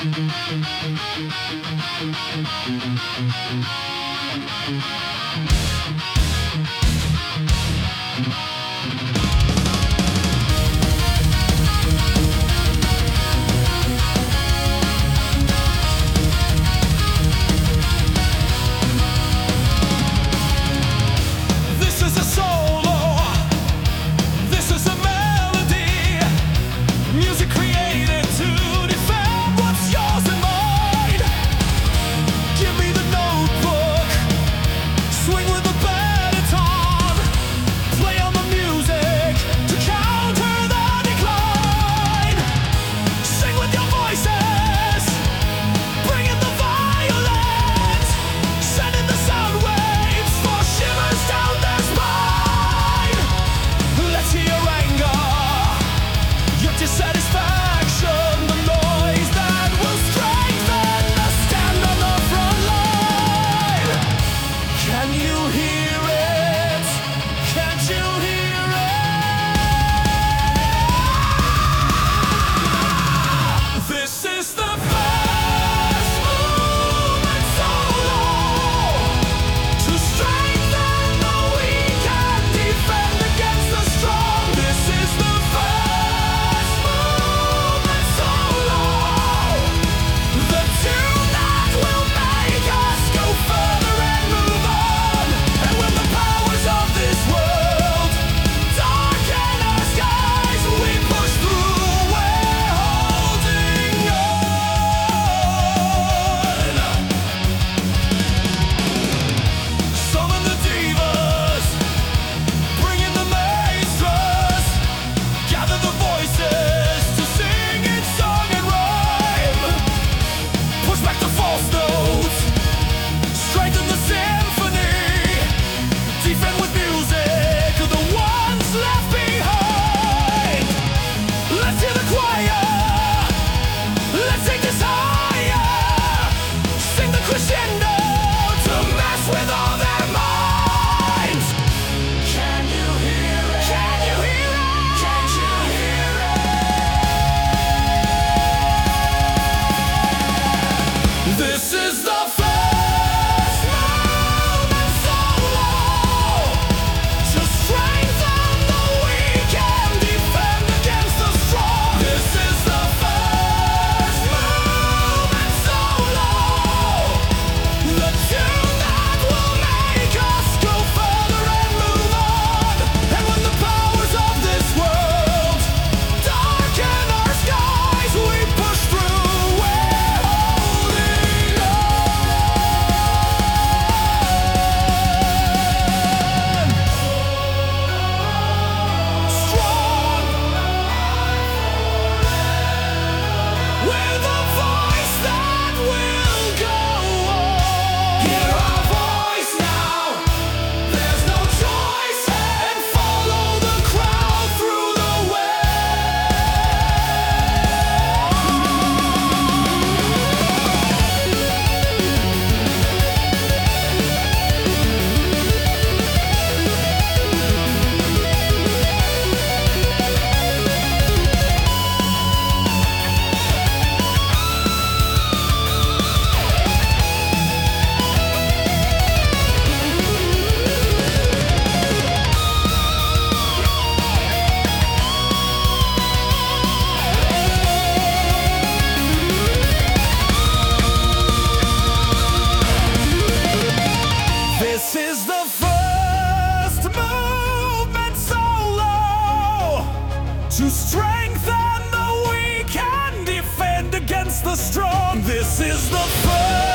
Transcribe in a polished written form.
This is a solo, this is a melody, music created to defend what's yours and mine. Give me the notebook, swing with the baton, play on the music to counter the decline. Sing with your voices, bring in the violence, send in the sound waves for shivers down the spine. Let's hear your anger, your dissatisfaction, the noise that will strengthen the stand on the front line. Can you hear it? Can't you hear it? This is the first movement solo to strengthen the weak and defend against the strong. This is the first movement solo, the tune that will make us go further and move on. And when the powers of this world darken our skies, we push through, we're holding on. Summon the divas, bring in the maestros, gather the voices to sing in song and rhyme. Push back the false notes, strengthen the symphony, defend with music the ones left behind. Let's hear the choir, let's take this higher, sing the crescendo to mess with all their minds. Can you hear it? Can you hear it? Can't you hear it? This is the first movement solo to strengthen the weak and defend against the strong. This is the first movement solo, the tune that will make us go further and move on. And when the powers of this world darken our skies, we push through, we're holding on. Strong, with a voice that will go on. Hear our voice now, there's no choice, and follow the crowd through the This is the first movement solo to strengthen the weak and defend against the strong. This is the first